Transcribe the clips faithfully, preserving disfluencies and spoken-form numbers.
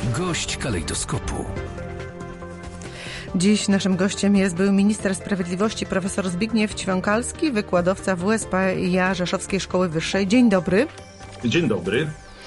Gość kalejdoskopu. Dziś naszym gościem jest były minister sprawiedliwości profesor Zbigniew Ćwiąkalski, wykładowca W S P ja Rzeszowskiej Szkoły Wyższej. Dzień dobry. Dzień dobry.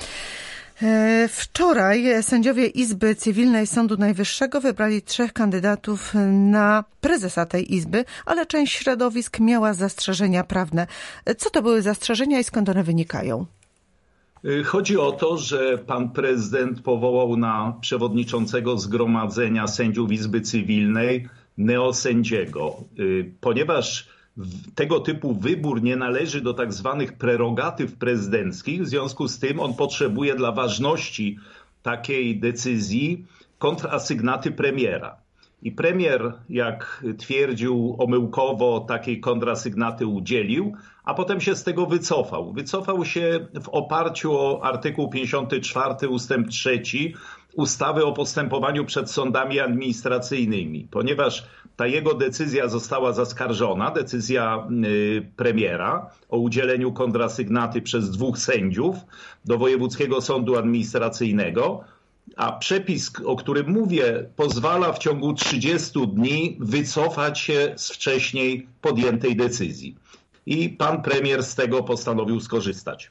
Wczoraj sędziowie Izby Cywilnej Sądu Najwyższego wybrali trzech kandydatów na prezesa tej izby, ale część środowisk miała zastrzeżenia prawne. Co to były zastrzeżenia i skąd one wynikają? Chodzi o to, że pan prezydent powołał na przewodniczącego Zgromadzenia Sędziów Izby Cywilnej neosędziego. Ponieważ tego typu wybór nie należy do tak zwanych prerogatyw prezydenckich, w związku z tym on potrzebuje dla ważności takiej decyzji kontrasygnaty premiera. I premier, jak twierdził omyłkowo, takiej kontrasygnaty udzielił, a potem się z tego wycofał. Wycofał się w oparciu o artykuł pięćdziesiąty czwarty ustęp trzeci ustawy o postępowaniu przed sądami administracyjnymi, ponieważ ta jego decyzja została zaskarżona, decyzja y, premiera o udzieleniu kontrasygnaty przez dwóch sędziów do Wojewódzkiego Sądu Administracyjnego. A przepis, o którym mówię, pozwala w ciągu trzydziestu dni wycofać się z wcześniej podjętej decyzji. I pan premier z tego postanowił skorzystać.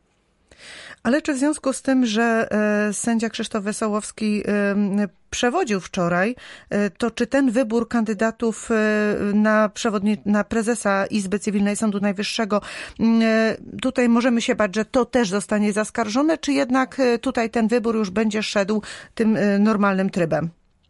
Ale czy w związku z tym, że e, sędzia Krzysztof Wesołowski e, przewodził wczoraj, e, to czy ten wybór kandydatów e, na, przewodni- na prezesa Izby Cywilnej Sądu Najwyższego, e, tutaj możemy się bać, że to też zostanie zaskarżone, czy jednak e, tutaj ten wybór już będzie szedł tym e, normalnym trybem?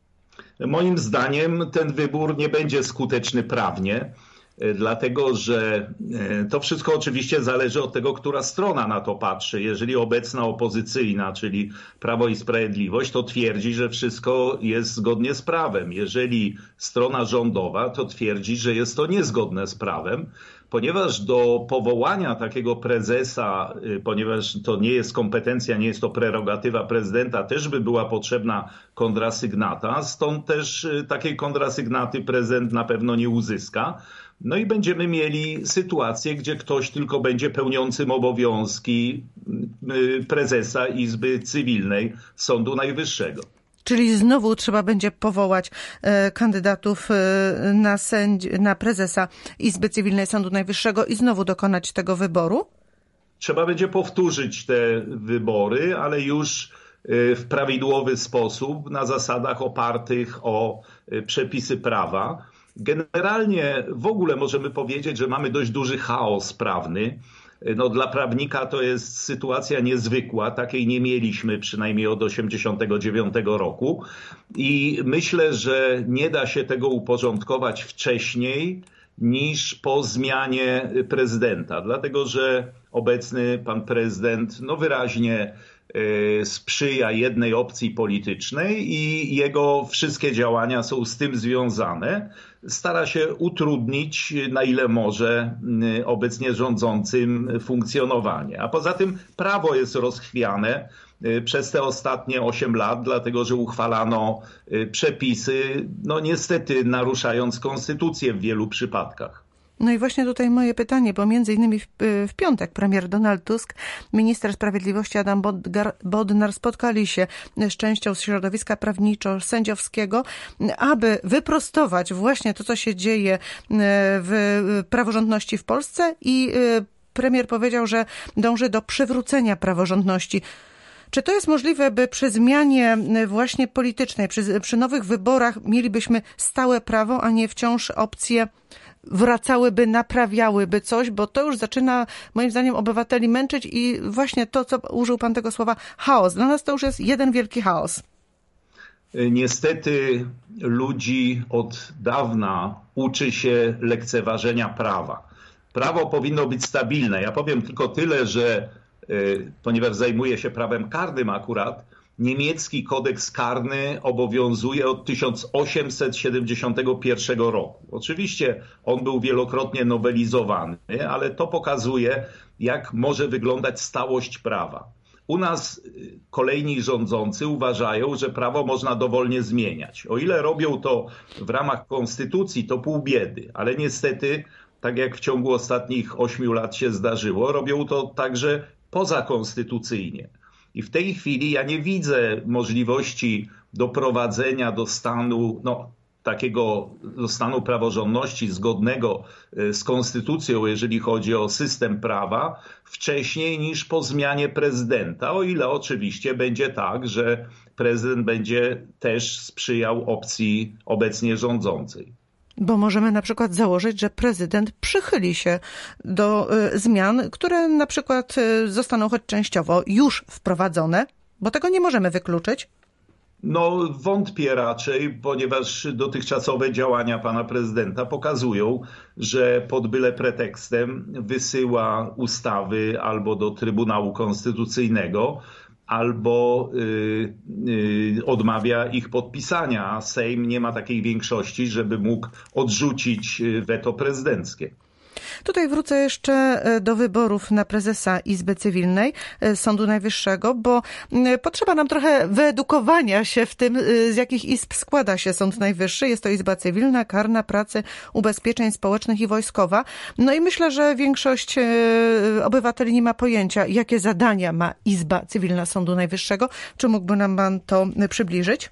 Moim zdaniem ten wybór nie będzie skuteczny prawnie. Dlatego, że to wszystko oczywiście zależy od tego, która strona na to patrzy. Jeżeli obecna opozycyjna, czyli Prawo i Sprawiedliwość, to twierdzi, że wszystko jest zgodnie z prawem. Jeżeli strona rządowa, to twierdzi, że jest to niezgodne z prawem. Ponieważ do powołania takiego prezesa, ponieważ to nie jest kompetencja, nie jest to prerogatywa prezydenta, też by była potrzebna kontrasygnata, stąd też takiej kontrasygnaty prezydent na pewno nie uzyska. No i będziemy mieli sytuację, gdzie ktoś tylko będzie pełniącym obowiązki prezesa Izby Cywilnej Sądu Najwyższego. Czyli znowu trzeba będzie powołać e, kandydatów e, na, sędzi- na prezesa Izby Cywilnej Sądu Najwyższego i znowu dokonać tego wyboru? Trzeba będzie powtórzyć te wybory, ale już w prawidłowy sposób, na zasadach opartych o przepisy prawa. Generalnie w ogóle możemy powiedzieć, że mamy dość duży chaos prawny. No, dla prawnika to jest sytuacja niezwykła, takiej nie mieliśmy przynajmniej od osiemdziesiątego dziewiątego roku i myślę, że nie da się tego uporządkować wcześniej niż po zmianie prezydenta, dlatego że obecny pan prezydent no, wyraźnie y, sprzyja jednej opcji politycznej i jego wszystkie działania są z tym związane. Stara się utrudnić, na ile może, obecnie rządzącym funkcjonowanie. A poza tym prawo jest rozchwiane przez te ostatnie osiem lat, dlatego że uchwalano przepisy, no niestety naruszając konstytucję w wielu przypadkach. No i właśnie tutaj moje pytanie, bo między innymi w, w piątek premier Donald Tusk, minister sprawiedliwości Adam Bodgar, Bodnar spotkali się z częścią z środowiska prawniczo-sędziowskiego, aby wyprostować właśnie to, co się dzieje w praworządności w Polsce i premier powiedział, że dąży do przywrócenia praworządności. Czy to jest możliwe, by przy zmianie właśnie politycznej, przy, przy nowych wyborach mielibyśmy stałe prawo, a nie wciąż opcje wracałyby, naprawiałyby coś, bo to już zaczyna moim zdaniem obywateli męczyć i właśnie to, co użył pan tego słowa, chaos. Dla nas to już jest jeden wielki chaos. Niestety ludzi od dawna uczy się lekceważenia prawa. Prawo powinno być stabilne. Ja powiem tylko tyle, że ponieważ zajmuję się prawem karnym akurat, niemiecki kodeks karny obowiązuje od tysiąc osiemset siedemdziesiątego pierwszego roku. Oczywiście on był wielokrotnie nowelizowany, ale to pokazuje, jak może wyglądać stałość prawa. U nas kolejni rządzący uważają, że prawo można dowolnie zmieniać. O ile robią to w ramach konstytucji, to pół biedy, ale niestety, tak jak w ciągu ostatnich ośmiu lat się zdarzyło, robią to także pozakonstytucyjnie. I w tej chwili ja nie widzę możliwości doprowadzenia do stanu, no, takiego do stanu praworządności zgodnego z konstytucją, jeżeli chodzi o system prawa, wcześniej niż po zmianie prezydenta, o ile oczywiście będzie tak, że prezydent będzie też sprzyjał opcji obecnie rządzącej. Bo możemy na przykład założyć, że prezydent przychyli się do y, zmian, które na przykład y, zostaną choć częściowo już wprowadzone, bo tego nie możemy wykluczyć. No wątpię raczej, ponieważ dotychczasowe działania pana prezydenta pokazują, że pod byle pretekstem wysyła ustawy albo do Trybunału Konstytucyjnego, albo y, y, odmawia ich podpisania, a Sejm nie ma takiej większości, żeby mógł odrzucić weto prezydenckie. Tutaj wrócę jeszcze do wyborów na prezesa Izby Cywilnej Sądu Najwyższego, bo potrzeba nam trochę wyedukowania się w tym, z jakich izb składa się Sąd Najwyższy. Jest to Izba Cywilna, Karna, Pracy, Ubezpieczeń Społecznych i Wojskowa. No i myślę, że większość obywateli nie ma pojęcia, jakie zadania ma Izba Cywilna Sądu Najwyższego. Czy mógłby nam pan to przybliżyć?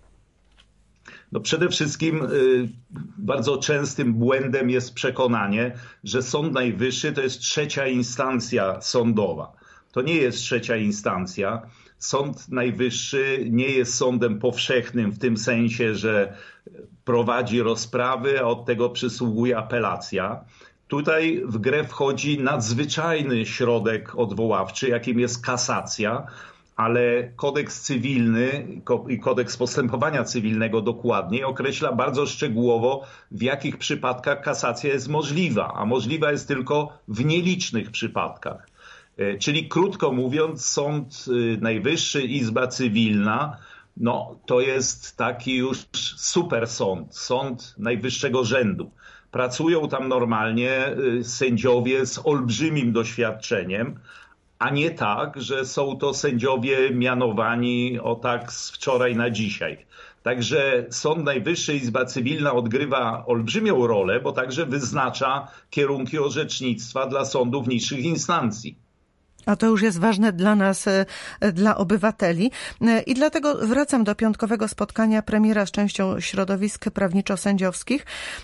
No przede wszystkim y, bardzo częstym błędem jest przekonanie, że Sąd Najwyższy to jest trzecia instancja sądowa. To nie jest trzecia instancja. Sąd Najwyższy nie jest sądem powszechnym w tym sensie, że prowadzi rozprawy, a od tego przysługuje apelacja. Tutaj w grę wchodzi nadzwyczajny środek odwoławczy, jakim jest kasacja, ale kodeks cywilny i kodeks postępowania cywilnego dokładniej określa bardzo szczegółowo, w jakich przypadkach kasacja jest możliwa, a możliwa jest tylko w nielicznych przypadkach. Czyli krótko mówiąc, Sąd Najwyższy, Izba Cywilna, no to jest taki już super sąd, sąd najwyższego rzędu. Pracują tam normalnie sędziowie z olbrzymim doświadczeniem, a nie tak, że są to sędziowie mianowani o tak z wczoraj na dzisiaj. Także Sąd Najwyższy, Izba Cywilna odgrywa olbrzymią rolę, bo także wyznacza kierunki orzecznictwa dla sądów niższych instancji. A to już jest ważne dla nas, dla obywateli. I dlatego wracam do piątkowego spotkania premiera z częścią środowisk prawniczo-sędziowskich.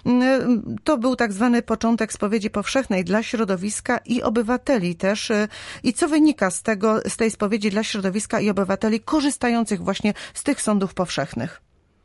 To był tak zwany początek spowiedzi powszechnej dla środowiska i obywateli też. I co wynika z tego, z tej spowiedzi dla środowiska i obywateli korzystających właśnie z tych sądów powszechnych?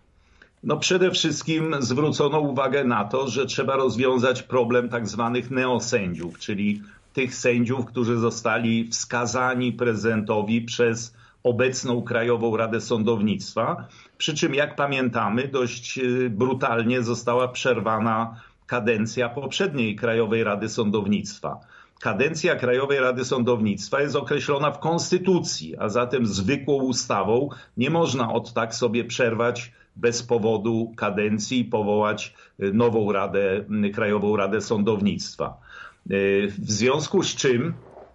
No przede wszystkim zwrócono uwagę na to, że trzeba rozwiązać problem tak zwanych neosędziów, czyli tych sędziów, którzy zostali wskazani prezydentowi przez obecną Krajową Radę Sądownictwa. Przy czym, jak pamiętamy, dość brutalnie została przerwana kadencja poprzedniej Krajowej Rady Sądownictwa. Kadencja Krajowej Rady Sądownictwa jest określona w Konstytucji, a zatem zwykłą ustawą nie można od tak sobie przerwać bez powodu kadencji i powołać nową Radę, Krajową Radę Sądownictwa. W związku z czym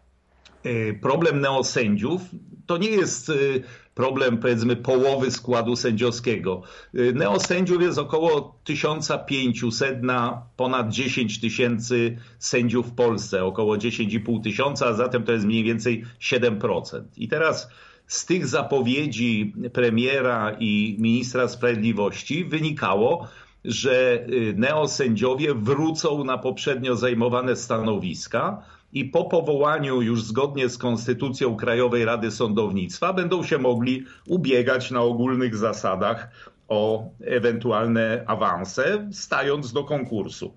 problem neosędziów to nie jest problem, powiedzmy, połowy składu sędziowskiego. Neosędziów jest około tysiąc pięćset na ponad dziesięć tysięcy sędziów w Polsce, około dziesięć i pół tysiąca, a zatem to jest mniej więcej siedem procent. I teraz z tych zapowiedzi premiera i ministra sprawiedliwości wynikało, że neosędziowie wrócą na poprzednio zajmowane stanowiska i po powołaniu już zgodnie z Konstytucją Krajowej Rady Sądownictwa będą się mogli ubiegać na ogólnych zasadach o ewentualne awanse, stając do konkursu.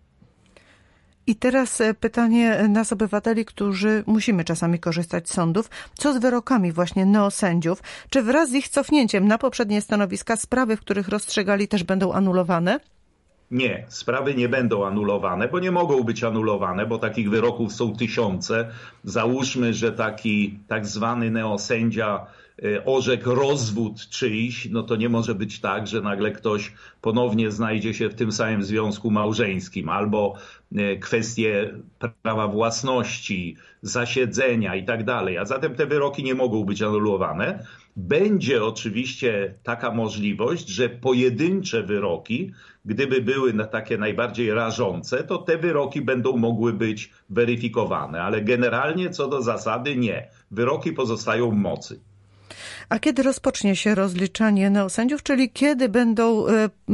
I teraz pytanie nas, obywateli, którzy musimy czasami korzystać z sądów. Co z wyrokami właśnie neosędziów? Czy wraz z ich cofnięciem na poprzednie stanowiska sprawy, w których rozstrzygali, też będą anulowane? Nie, sprawy nie będą anulowane, bo nie mogą być anulowane, bo takich wyroków są tysiące. Załóżmy, że taki tak zwany neosędzia orzekł rozwód czyjś, no to nie może być tak, że nagle ktoś ponownie znajdzie się w tym samym związku małżeńskim, albo kwestie prawa własności, zasiedzenia i tak dalej. A zatem te wyroki nie mogą być anulowane. Będzie oczywiście taka możliwość, że pojedyncze wyroki, gdyby były takie najbardziej rażące, to te wyroki będą mogły być weryfikowane, ale generalnie co do zasady nie. Wyroki pozostają w mocy. A kiedy rozpocznie się rozliczanie neosędziów, czyli kiedy będą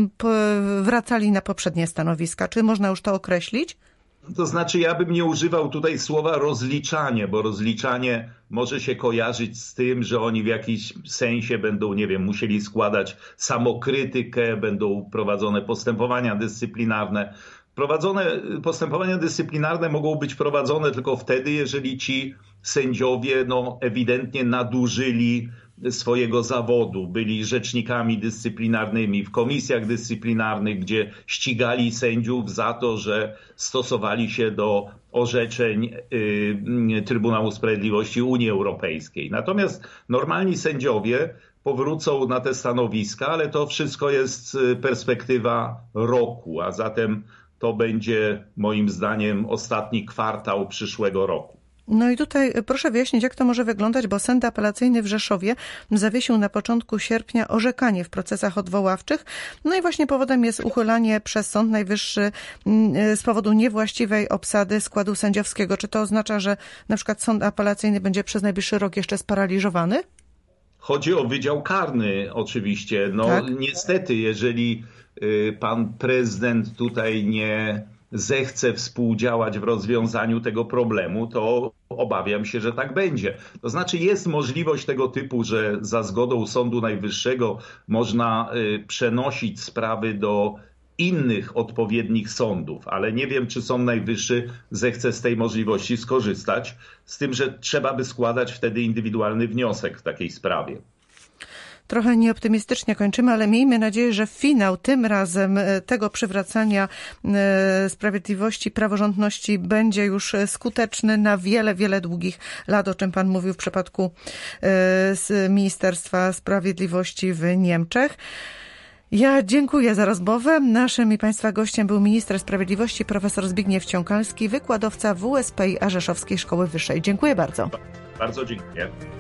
wracali na poprzednie stanowiska? Czy można już to określić? To znaczy, ja bym nie używał tutaj słowa rozliczanie, bo rozliczanie może się kojarzyć z tym, że oni w jakimś sensie będą, nie wiem, musieli składać samokrytykę, będą prowadzone postępowania dyscyplinarne. Prowadzone postępowania dyscyplinarne mogą być prowadzone tylko wtedy, jeżeli ci sędziowie no, ewidentnie nadużyli swojego zawodu, byli rzecznikami dyscyplinarnymi w komisjach dyscyplinarnych, gdzie ścigali sędziów za to, że stosowali się do orzeczeń y, Trybunału Sprawiedliwości Unii Europejskiej. Natomiast normalni sędziowie powrócą na te stanowiska, ale to wszystko jest perspektywa roku, a zatem to będzie moim zdaniem ostatni kwartał przyszłego roku. No i tutaj proszę wyjaśnić, jak to może wyglądać, bo Sąd Apelacyjny w Rzeszowie zawiesił na początku sierpnia orzekanie w procesach odwoławczych. No i właśnie powodem jest uchylanie przez Sąd Najwyższy z powodu niewłaściwej obsady składu sędziowskiego. Czy to oznacza, że na przykład Sąd Apelacyjny będzie przez najbliższy rok jeszcze sparaliżowany? Chodzi o Wydział Karny oczywiście. No tak. Niestety, jeżeli pan prezydent tutaj nie zechce współdziałać w rozwiązaniu tego problemu, to obawiam się, że tak będzie. To znaczy jest możliwość tego typu, że za zgodą Sądu Najwyższego można przenosić sprawy do innych odpowiednich sądów, ale nie wiem, czy Sąd Najwyższy zechce z tej możliwości skorzystać, z tym, że trzeba by składać wtedy indywidualny wniosek w takiej sprawie. Trochę nieoptymistycznie kończymy, ale miejmy nadzieję, że finał tym razem tego przywracania sprawiedliwości, praworządności będzie już skuteczny na wiele, wiele długich lat, o czym pan mówił w przypadku Ministerstwa Sprawiedliwości w Niemczech. Ja dziękuję za rozmowę. Naszym i państwa gościem był minister sprawiedliwości profesor Zbigniew Ciąkalski, wykładowca W S P i A Rzeszowskiej Szkoły Wyższej. Dziękuję bardzo. Bardzo dziękuję.